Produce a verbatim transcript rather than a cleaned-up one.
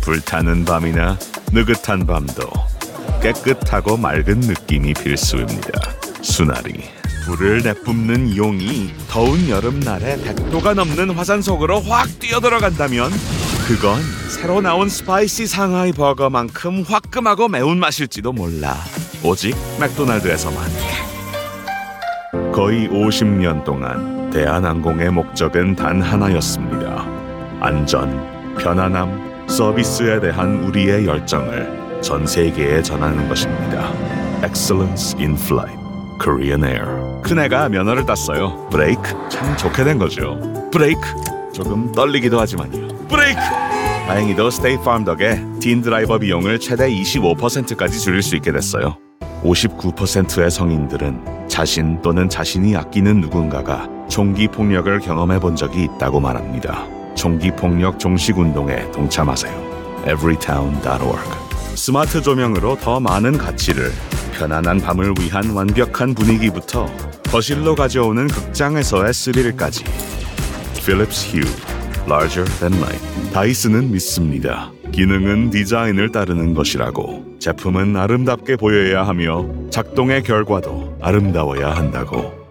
불타는 밤이나 느긋한 밤도 깨끗하고 맑은 느낌이 필수입니다. 수나리. 불을 내뿜는 용이 더운 여름날에 백 도가 넘는 화산 속으로 확 뛰어들어간다면 그건 새로 나온 스파이시 상하이 버거만큼 화끈하고 매운맛일지도 몰라. 오직 맥도날드에서만. 거의 오십 년 동안 대한항공의 목적은 단 하나였습니다. 안전, 편안함, 서비스에 대한 우리의 열정을 전 세계에 전하는 것입니다. Excellence in Flight, Korean Air. 큰애가 면허를 땄어요. 브레이크 참 좋게 된 거죠. 브레이크 조금 떨리기도 하지만요. 브레이크. 다행히도 스테이트팜 덕에 틴 드라이버 비용을 최대 이십오 퍼센트까지 줄일 수 있게 됐어요. 오십구 퍼센트의 성인들은 자신 또는 자신이 아끼는 누군가가 총기 폭력을 경험해 본 적이 있다고 말합니다. 총기 폭력 종식 운동에 동참하세요. 에브리타운 닷 오르지. 스마트 조명으로 더 많은 가치를, 편안한 밤을 위한 완벽한 분위기부터 거실로 가져오는 극장에서의 스릴까지. 필립스 휴, larger than life. 다이슨은 믿습니다. 기능은 디자인을 따르는 것이라고. 제품은 아름답게 보여야 하며 작동의 결과도 아름다워야 한다고.